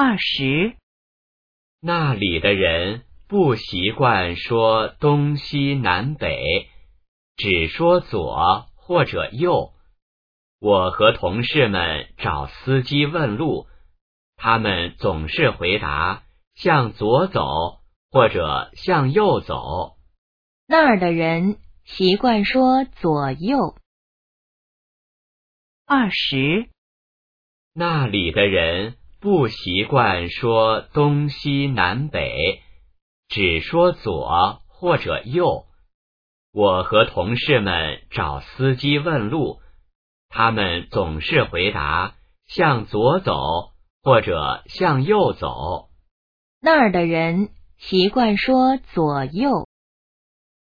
20。 那里的人不习惯说东西南北，只说左或者右。我和同事们找司机问路，他们总是回答向左走或者向右走。 那儿的人习惯说左右。20。 那里的人不习惯说东西南北，只说左或者右。我和同事们找司机问路，他们总是回答向左走或者向右走。 那儿的人习惯说左右。